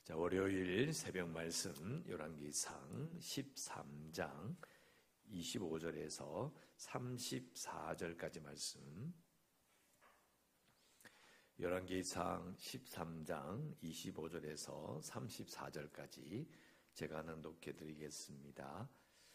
자, 월요일 새벽 말씀 열왕기상 13장 25절에서 34절까지 말씀. 열왕기상 13장 25절에서 34절까지 제가 낭독해 드리겠습니다.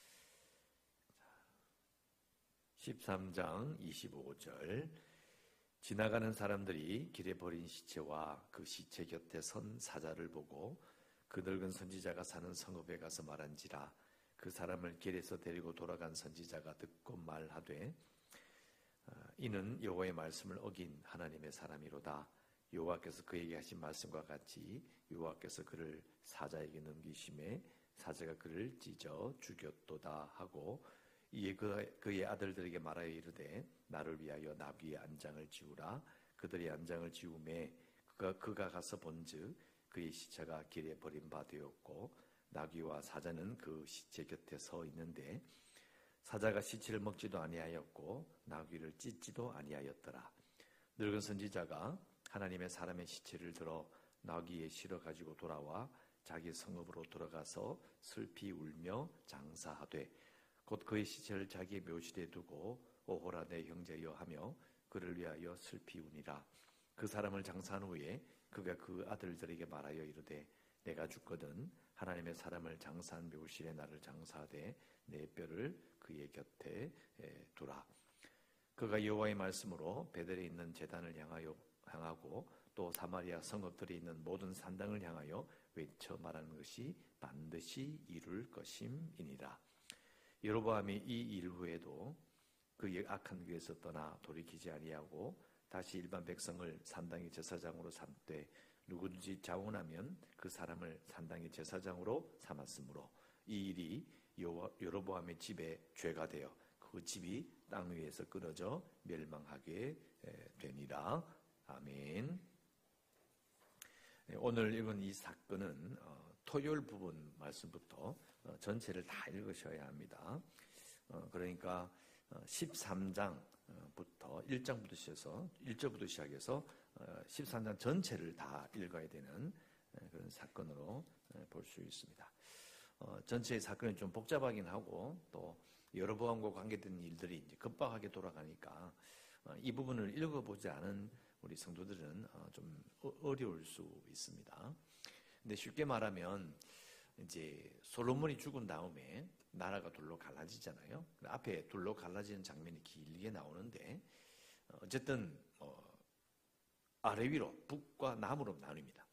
13장 25절. 지나가는 사람들이 길에 버린 시체와 그 시체 곁에 선 사자를 보고 그 늙은 선지자가 사는 성읍에 가서 말한지라. 그 사람을 길에서 데리고 돌아간 선지자가 듣고 말하되 이는 여호와의 말씀을 어긴 하나님의 사람이로다. 여호와께서 그에게 하신 말씀과 같이 여호와께서 그를 사자에게 넘기심에 사자가 그를 찢어 죽였도다 하고 이에 그의 아들들에게 말하여 이르되 나를 위하여 나귀의 안장을 지우라. 그들의 안장을 지우매 그가 가서 본즉 그의 시체가 길에 버림받았고 나귀와 사자는 그 시체 곁에 서 있는데 사자가 시체를 먹지도 아니하였고 나귀를 찢지도 아니하였더라. 늙은 선지자가 하나님의 사람의 시체를 들어 나귀에 실어 가지고 돌아와 자기 성읍으로 들어가서 슬피 울며 장사하되 곧 그의 시체를 자기의 묘실에 두고 오호라 내 형제여 하며 그를 위하여 슬피 우니라. 그 사람을 장사한 후에 그가 그 아들들에게 말하여 이르되 내가 죽거든 하나님의 사람을 장사한 묘실에 나를 장사하되 내 뼈를 그의 곁에 두라. 그가 여호와의 말씀으로 베델에 있는 제단을 향하고 또 사마리아 성읍들이 있는 모든 산당을 향하여 외쳐 말하는 것이 반드시 이룰 것임이니라. 여로보암이 이 일 후에도 그의 악한 길에서 떠나 돌이키지 아니하고 다시 일반 백성을 산당의 제사장으로 삼되 누구든지 자원하면 그 사람을 산당의 제사장으로 삼았으므로 이 일이 여로보암의 집에 죄가 되어 그 집이 땅 위에서 끊어져 멸망하게 되니라. 아멘. 오늘 읽은 이 사건은 토요일 부분 말씀부터 전체를 다 읽으셔야 합니다. 그러니까 13장부터 1절부터 시작해서 13장 전체를 다 읽어야 되는 그런 사건으로 볼 수 있습니다. 전체의 사건이 좀 복잡하긴 하고 또 여로보암과 관계된 일들이 이제 급박하게 돌아가니까 이 부분을 읽어보지 않은 우리 성도들은 좀 어려울 수 있습니다. 근데 쉽게 말하면 이제 솔로몬이 죽은 다음에 나라가 둘로 갈라지잖아요. 앞에 둘로 갈라지는 장면이 길게 나오는데 어쨌든 아래 위로 북과 남으로 나뉩니다.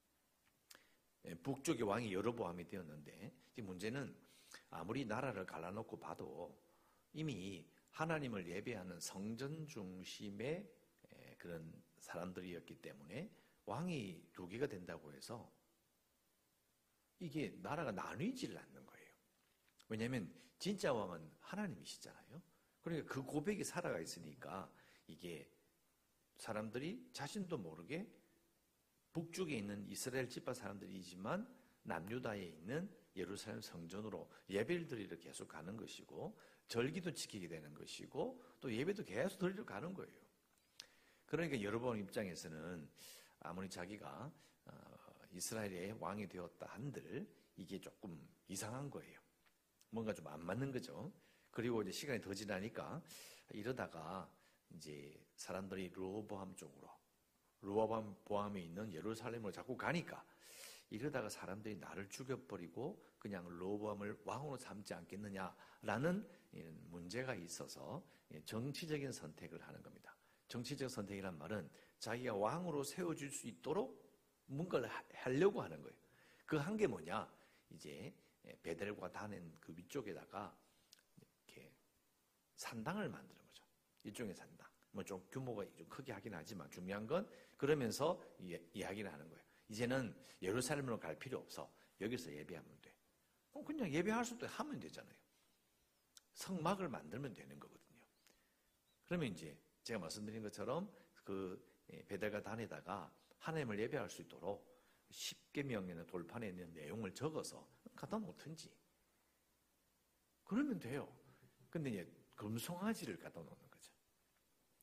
북쪽의 왕이 여로보암이 되었는데 문제는 아무리 나라를 갈라놓고 봐도 이미 하나님을 예배하는 성전 중심의 그런 사람들이었기 때문에 왕이 두 개가 된다고 해서 이게 나라가 나뉘지를 않는 거예요. 왜냐하면 진짜 왕은 하나님이시잖아요. 그러니까 그 고백이 살아가 있으니까 이게 사람들이 자신도 모르게 북쪽에 있는 이스라엘 지파 사람들이지만 남유다에 있는 예루살렘 성전으로 예배를 드리러 계속 가는 것이고 절기도 지키게 되는 것이고 또 예배도 계속 드리러 가는 거예요. 그러니까 여로보암 입장에서는 아무리 자기가 이스라엘의 왕이 되었다 한들 이게 조금 이상한 거예요. 뭔가 좀 안 맞는 거죠. 그리고 이제 시간이 더 지나니까 이러다가 이제 사람들이 르호보암에 있는 예루살렘으로 자꾸 가니까 이러다가 사람들이 나를 죽여버리고 그냥 르호보암을 왕으로 삼지 않겠느냐라는 문제가 있어서 정치적인 선택을 하는 겁니다. 정치적 선택이란 말은 자기가 왕으로 세워줄 수 있도록 뭔가를 하려고 하는 거예요. 그 한 게 뭐냐? 이제 베델과 단엔 그 위쪽에다가 이렇게 산당을 만드는 거죠. 일종의 산당. 뭐 좀 규모가 좀 크게 하긴 하지만 중요한 건 그러면서 이야기를 하는 거예요. 이제는 예루살렘으로 갈 필요 없어. 여기서 예배하면 돼. 그냥 예배할 수도 하면 되잖아요. 성막을 만들면 되는 거거든요. 그러면 이제 제가 말씀드린 것처럼 그 베델과 단에다가 하나님을 예배할 수 있도록 10계명에는 돌판에 있는 내용을 적어서 갖다 놓든지 그러면 돼요. 근데 이제 금송아지를 갖다 놓는 거죠.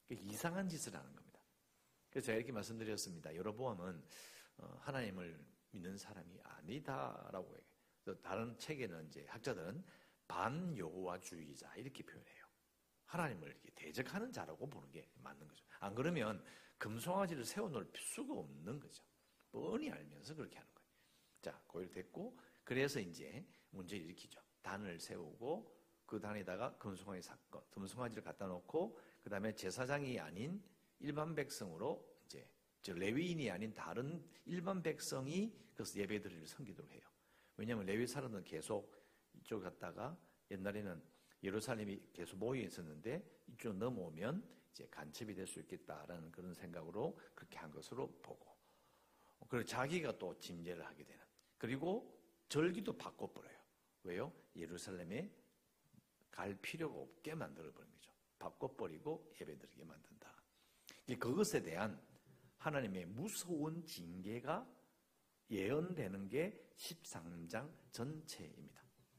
이상한 짓을 하는 겁니다. 그래서 제가 이렇게 말씀드렸습니다. 여로보암은 하나님을 믿는 사람이 아니다라고 해요. 다른 책에는 이제 학자들은 반여호와주의자 이렇게 표현해요. 하나님을 이렇게 대적하는 자라고 보는 게 맞는 거죠. 안 그러면 금송아지를 세워놓을 수가 없는 거죠. 뻔히 알면서 그렇게 하는 거예요. 자, 고일 됐고, 그래서 이제 문제를 일으키죠. 단을 세우고 그 단에다가 금송아지 사건, 금송아지를 갖다 놓고 그 다음에 제사장이 아닌 일반 백성으로 이제 레위인이 아닌 다른 일반 백성이 그래서 예배드리를 섬기도록 해요. 왜냐하면 레위 사람들은 계속 이쪽 갔다가 옛날에는 예루살렘이 계속 모여 있었는데 이쪽 넘어오면 이제 간첩이 될 수 있겠다라는 그런 생각으로 그렇게 한 것으로 보고, 그리고 자기가 또 짐재를 하게 되는, 그리고 절기도 바꿔버려요. 왜요? 예루살렘에 갈 필요가 없게 만들어버린 거죠. 바꿔버리고 예배드리게 만든다. 그것에 대한 하나님의 무서운 징계가 예언되는 게 13장 전체입니다.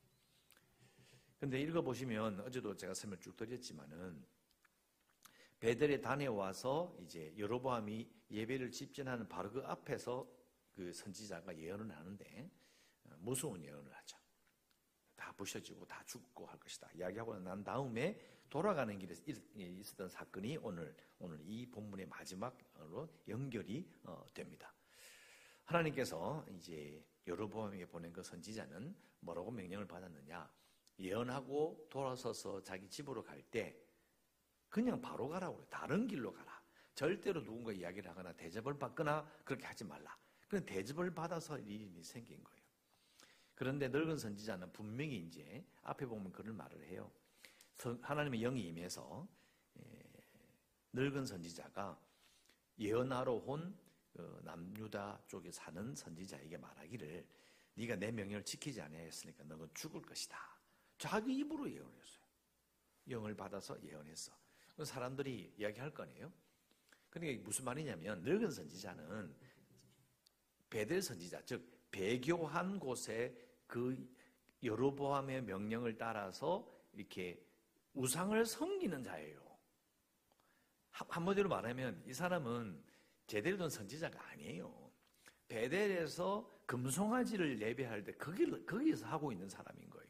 근데 읽어보시면, 어제도 제가 설명을 쭉 드렸지만은, 베델의 단에 와서 이제 여로보암이 예배를 집전하는 바로 그 앞에서 그 선지자가 예언을 하는데, 무서운 예언을 하죠. 다 부셔지고 다 죽고 할 것이다 이야기하고 난 다음에 돌아가는 길에 있었던 사건이 오늘 이 본문의 마지막으로 연결이 됩니다. 하나님께서 이제 여로보암에게 보낸 그 선지자는 뭐라고 명령을 받았느냐? 예언하고 돌아서서 자기 집으로 갈 때 그냥 바로 가라고 그래요. 다른 길로 가라. 절대로 누군가 이야기를 하거나 대접을 받거나 그렇게 하지 말라. 그런 대접을 받아서 일이 생긴 거예요. 그런데 늙은 선지자는 분명히 이제 앞에 보면 그런 말을 해요. 하나님의 영이 임해서 늙은 선지자가 예언하러 온 남유다 쪽에 사는 선지자에게 말하기를, 네가 내 명령을 지키지 아니하였으니까 너는 죽을 것이다. 자기 입으로 예언을 했어요. 영을 받아서 예언했어. 사람들이 이야기할 거 아니에요. 그러니까 무슨 말이냐면, 늙은 선지자는 베델 선지자, 즉 배교한 곳에 그 여로보암의 명령을 따라서 이렇게 우상을 섬기는 자예요. 한마디로 말하면 이 사람은 제대로 된 선지자가 아니에요. 베델에서 금송아지를 예배할 때 거기서 하고 있는 사람인 거예요.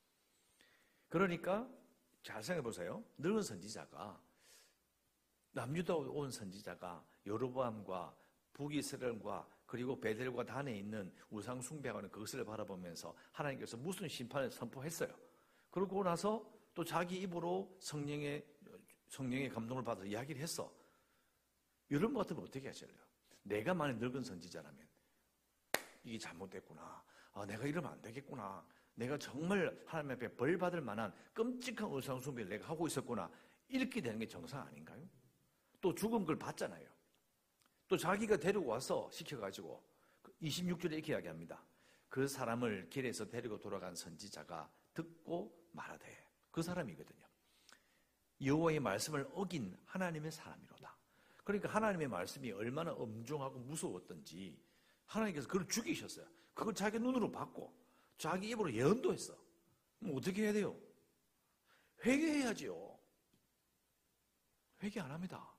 그러니까 잘 생각해 보세요. 늙은 선지자가, 남유다 온 선지자가 여로보암과 북이스라엘과 그리고 베델과 단에 있는 우상 숭배하는 그것을 바라보면서 하나님께서 무슨 심판을 선포했어요. 그러고 나서 또 자기 입으로 성령의 감동을 받아서 이야기를 했어. 이런 것 같으면 어떻게 하실래요? 내가 만약 늙은 선지자라면 이게 잘못됐구나. 내가 이러면 안 되겠구나. 내가 정말 하나님 앞에 벌 받을 만한 끔찍한 우상 숭배를 내가 하고 있었구나. 이렇게 되는 게 정상 아닌가요? 또 죽은 걸 봤잖아요. 또 자기가 데리고 와서 시켜가지고 26절에 이렇게 이야기합니다. 그 사람을 길에서 데리고 돌아간 선지자가 듣고 말하되, 그 사람이거든요. 여호와의 말씀을 어긴 하나님의 사람이로다. 그러니까 하나님의 말씀이 얼마나 엄중하고 무서웠던지 하나님께서 그걸 죽이셨어요. 그걸 자기 눈으로 봤고 자기 입으로 예언도 했어. 그럼 어떻게 해야 돼요? 회개해야지요. 회개 안 합니다.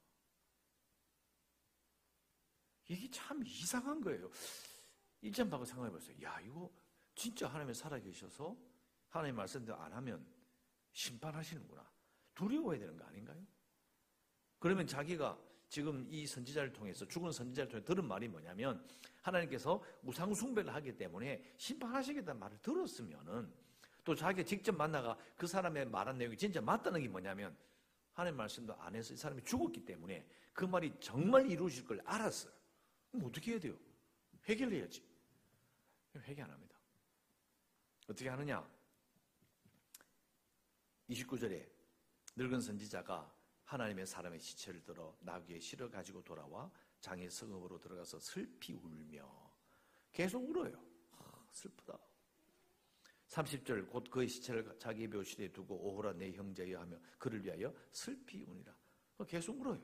이게 참 이상한 거예요. 1장 보고 생각해 보세요. 야, 이거 진짜 하나님이 살아계셔서 하나님 말씀대로 안 하면 심판하시는구나. 두려워해야 되는 거 아닌가요? 그러면 자기가 지금 이 선지자를 통해서, 죽은 선지자를 통해 들은 말이 뭐냐면, 하나님께서 우상 숭배를 하기 때문에 심판하시겠다는 말을 들었으면은, 또 자기가 직접 만나가 그 사람의 말한 내용이 진짜 맞다는 게 뭐냐면, 하나님 말씀도 안 해서 이 사람이 죽었기 때문에 그 말이 정말 이루어질 걸 알았어요. 그럼 어떻게 해야 돼요? 회개를 해야지. 회개 안 합니다. 어떻게 하느냐? 29절에 늙은 선지자가 하나님의 사람의 시체를 들어 나귀에 실어 가지고 돌아와 장의 성읍으로 들어가서 슬피 울며, 계속 울어요. 슬프다. 30절, 곧 그의 시체를 자기 묘실에 두고 오호라 내 형제여 하며 그를 위하여 슬피 우니라. 계속 울어요.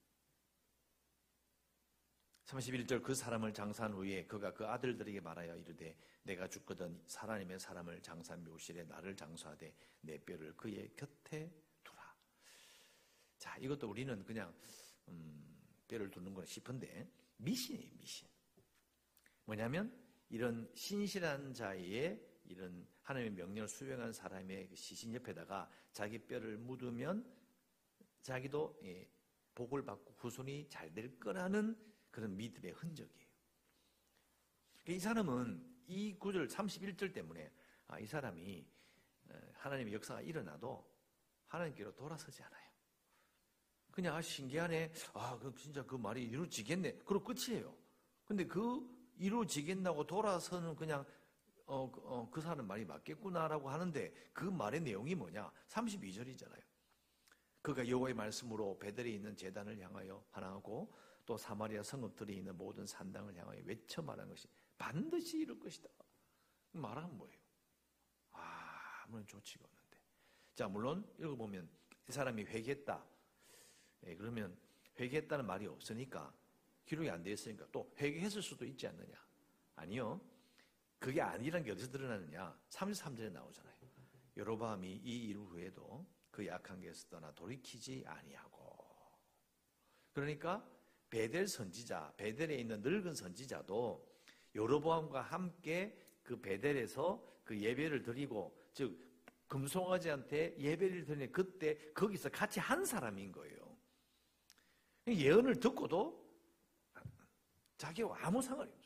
31절, 그 사람을 장사한 후에 그가 그 아들들에게 말하여 이르되, 내가 죽거든 하나님의 사람을 장사한 묘실에 나를 장사하되 내 뼈를 그의 곁에 두라. 자, 이것도 우리는 그냥 뼈를 두는 거나 싶은데 미신이에요. 미신. 뭐냐면 이런 신실한 자의 이런 하나님의 명령을 수행한 사람의 시신 옆에다가 자기 뼈를 묻으면 자기도 복을 받고 후손이 잘 될 거라는 그런 믿음의 흔적이에요. 이 사람은 이 구절 31절 때문에 이 사람이 하나님의 역사가 일어나도 하나님께로 돌아서지 않아요. 그냥 신기하네. 그 진짜 그 말이 이루어지겠네. 그리고 끝이에요. 근데 그 이루어지겠다고 돌아서는 그냥 그 사람 말이 맞겠구나라고 하는데 그 말의 내용이 뭐냐? 32절이잖아요. 그가 여호와의 말씀으로 베델에 있는 제단을 향하여 반항하고 또 사마리아 성읍들이 있는 모든 산당을 향하여 외쳐 말한 것이 반드시 이룰 것이다. 말하면 뭐예요? 아무런 조치가 없는데. 자, 물론 읽어보면 이 사람이 회개했다. 그러면 회개했다는 말이 없으니까 기록이 안 되어 있으니까 또 회개했을 수도 있지 않느냐? 아니요. 그게 아니란 게 어디서 드러나느냐? 33절에 나오잖아요. 여로보암이 이 일 후에도 그 약한 게에서 떠나 돌이키지 아니하고. 그러니까 베델 선지자, 베델에 있는 늙은 선지자도 여로보암과 함께 그 베델에서 그 예배를 드리고, 즉 금송아지한테 예배를 드리는 그때 거기서 같이 한 사람인 거예요. 예언을 듣고도 자기와 아무 상관이 없어요.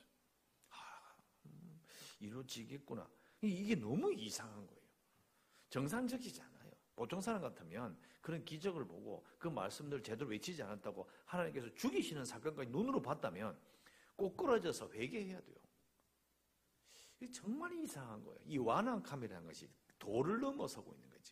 이루어지겠구나. 이게 너무 이상한 거예요. 정상적이지 않아요. 보통 사람 같으면 그런 기적을 보고 그 말씀들 제대로 외치지 않았다고 하나님께서 죽이시는 사건까지 눈으로 봤다면 꼭 끌어져서 회개해야 돼요. 이게 정말 이상한 거예요. 이 완악함이라는 것이 도를 넘어서고 있는 거지.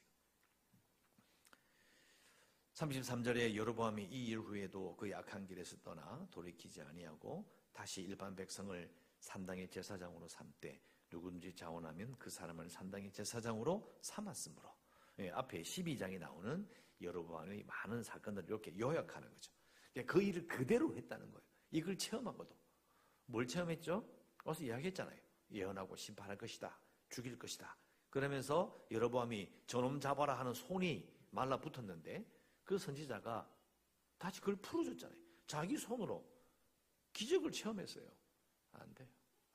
33절에 여로보암이 이 일 후에도 그 약한 길에서 떠나 돌이키지 아니하고 다시 일반 백성을 산당의 제사장으로 삼되 누구든지 자원하면 그 사람을 산당의 제사장으로 삼았으므로. 앞에 12장에 나오는 여로보암의 많은 사건들을 이렇게 요약하는 거죠. 그 일을 그대로 했다는 거예요. 이걸 체험하고도. 뭘 체험했죠? 와서 이야기했잖아요. 예언하고 심판할 것이다. 죽일 것이다. 그러면서 여로보암이 저놈 잡아라 하는 손이 말라붙었는데 그 선지자가 다시 그걸 풀어줬잖아요. 자기 손으로 기적을 체험했어요. 안 돼요.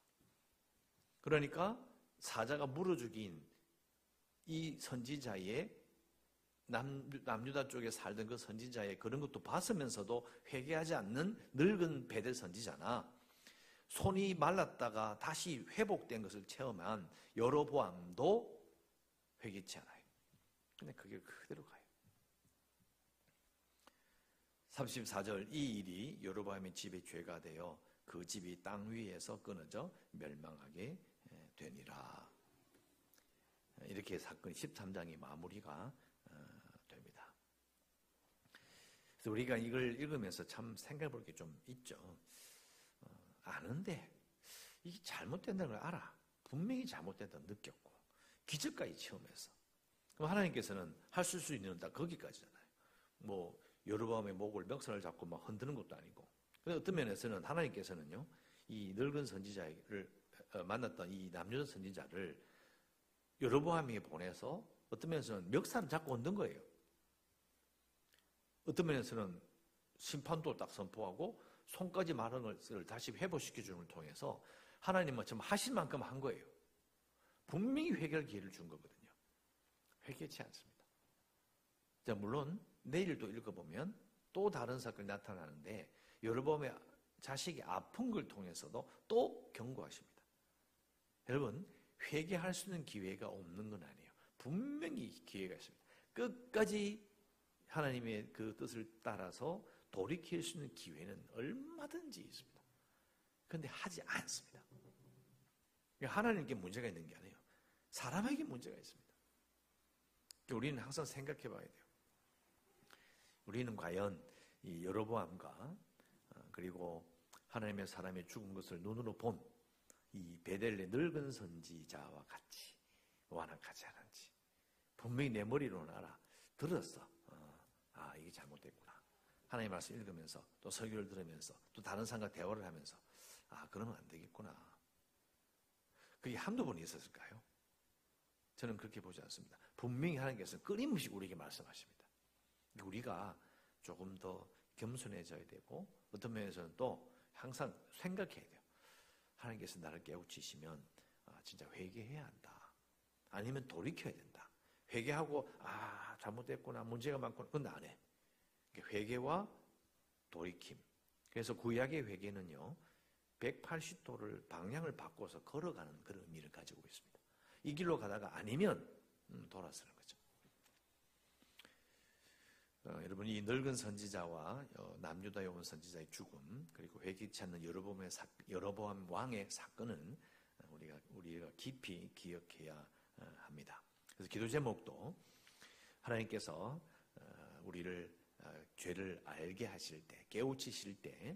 그러니까 사자가 물어 죽인 이 선지자의 남유다 쪽에 살던 그 선지자의 그런 것도 봤으면서도 회개하지 않는 늙은 베델 선지자나 손이 말랐다가 다시 회복된 것을 체험한 여로보암도 회개치 않아요. 근데 그게 그대로 가요. 34절 이 일이 여로보암의 집에 죄가 되어 그 집이 땅 위에서 끊어져 멸망하게 되니라. 이렇게 사건이 13장이 마무리가 됩니다. 그래서 우리가 이걸 읽으면서 참 생각해 볼 게 좀 있죠. 아는데 이게 잘못된다는 걸 알아. 분명히 잘못된다고 느꼈고 기적까지 체험해서. 그럼 하나님께서는 하실 수 있는 다 거기까지잖아요. 뭐 여로보암의 목을 멱살을 잡고 막 흔드는 것도 아니고. 그래서 어떤 면에서는 하나님께서는요, 이 늙은 선지자를 만났던 이 남유다 선지자를 여로보암에게 보내서 어떤 면에서는 멱살을 잡고 흔든 거예요. 어떤 면에서는 심판도 딱 선포하고 손까지 마른 것을 다시 회복시켜주는 걸 통해서 하나님은 좀 하실 만큼 한 거예요. 분명히 회개할 기회를 준 거거든요. 회개치 않습니다. 자, 물론 내일도 읽어보면 또 다른 사건이 나타나는데 여로보암의 자식이 아픈 걸 통해서도 또 경고하십니다. 여러분, 회개할 수 있는 기회가 없는 건 아니에요. 분명히 기회가 있습니다. 끝까지 하나님의 그 뜻을 따라서 돌이킬 수 있는 기회는 얼마든지 있습니다. 그런데 하지 않습니다. 하나님께 문제가 있는 게 아니에요. 사람에게 문제가 있습니다. 우리는 항상 생각해 봐야 돼요. 우리는 과연 이 여로보암과 그리고 하나님의 사람의 죽은 것을 눈으로 본 이 베델의 늙은 선지자와 같이 완악하지 않은지. 분명히 내 머리로는 알아. 들었어. 이게 잘못됐구나. 하나님의 말씀 읽으면서 또 설교를 들으면서 또 다른 사람과 대화를 하면서 그러면 안 되겠구나. 그게 한두 번 있었을까요? 저는 그렇게 보지 않습니다. 분명히 하나님께서는 끊임없이 우리에게 말씀하십니다. 우리가 조금 더 겸손해져야 되고 어떤 면에서는 또 항상 생각해야 돼요. 하나님께서 나를 깨우치시면 진짜 회개해야 한다. 아니면 돌이켜야 된다. 회개하고 잘못됐구나, 문제가 많구나, 그건 안 해. 회개와 돌이킴. 그래서 구약의 회개는요 180도를 방향을 바꿔서 걸어가는 그런 의미를 가지고 있습니다. 이 길로 가다가 아니면 돌아서는 거죠. 여러분, 이 늙은 선지자와 남유다에 온 선지자의 죽음, 그리고 회개치 않는 여로보암 왕의 사건은 우리가 깊이 기억해야 합니다. 그래서 기도 제목도 하나님께서 우리를 죄를 알게 하실 때, 깨우치실 때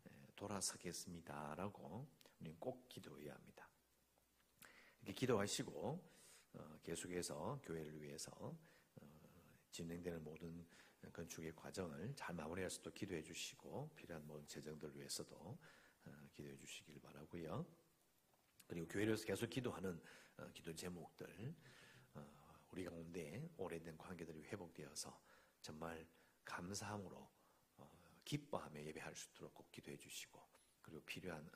돌아서겠습니다라고 우리는 꼭 기도해야 합니다. 이렇게 기도하시고 계속해서 교회를 위해서 진행되는 모든 건축의 과정을 잘 마무리할 수 있도록 기도해 주시고, 필요한 모든 재정들을 위해서도 기도해 주시길 바라고요. 그리고 교회를 위해서 계속 기도하는 기도 제목들, 우리 가운데 오래된 관계들이 회복되어서 정말 감사함으로 기뻐하며 예배할 수 있도록 꼭 기도해 주시고, 그리고 필요한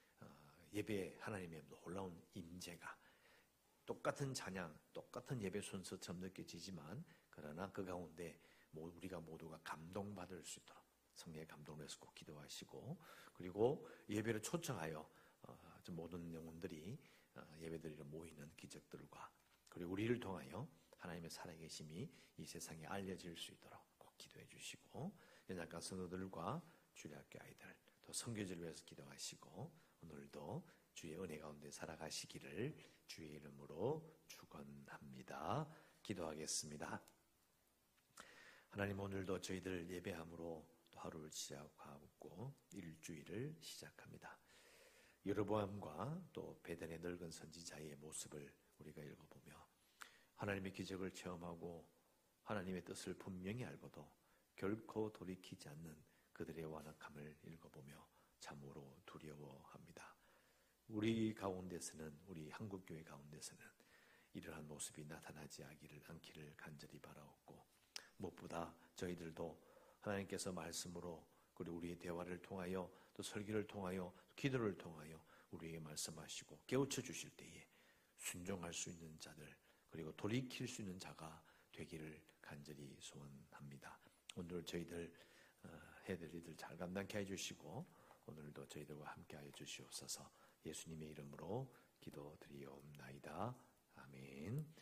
예배 하나님의 놀라운 임재가 똑같은 찬양, 똑같은 예배 순서처럼 느껴지지만 그러나 그 가운데 우리가 모두가 감동받을 수 있도록 성령의 감동을 해서 꼭 기도하시고, 그리고 예배를 초청하여 모든 영혼들이 예배드리러 모이는 기적들과, 그리고 우리를 통하여 하나님의 살아계심이 이 세상에 알려질 수 있도록 꼭 기도해 주시고, 연약한 성도들과 주일학교 아이들, 또 선교지를 위해서 기도하시고, 오늘도 주의 은혜 가운데 살아가시기를 주의 이름으로 축원합니다. 기도하겠습니다. 하나님, 오늘도 저희들 예배함으로 또 하루를 시작하고 일주일을 시작합니다. 여로보암과 또 베델의 늙은 선지자의 모습을 우리가 읽어보며 하나님의 기적을 체험하고 하나님의 뜻을 분명히 알고도 결코 돌이키지 않는 그들의 완악함을 읽어보며 참으로 두려워합니다. 우리 가운데서는, 우리 한국교회 가운데서는 이러한 모습이 나타나지 않기를 간절히 바라옵고, 무엇보다 저희들도 하나님께서 말씀으로, 그리고 우리의 대화를 통하여, 또 설교를 통하여, 기도를 통하여 우리에게 말씀하시고 깨우쳐 주실 때에 순종할 수 있는 자들, 그리고 돌이킬 수 있는 자가 되기를 간절히 소원합니다. 오늘 저희들 해드릴 일들 잘 감당케 해주시고, 오늘도 저희들과 함께하여 주시옵소서. 예수님의 이름으로 기도드리옵나이다. 아멘.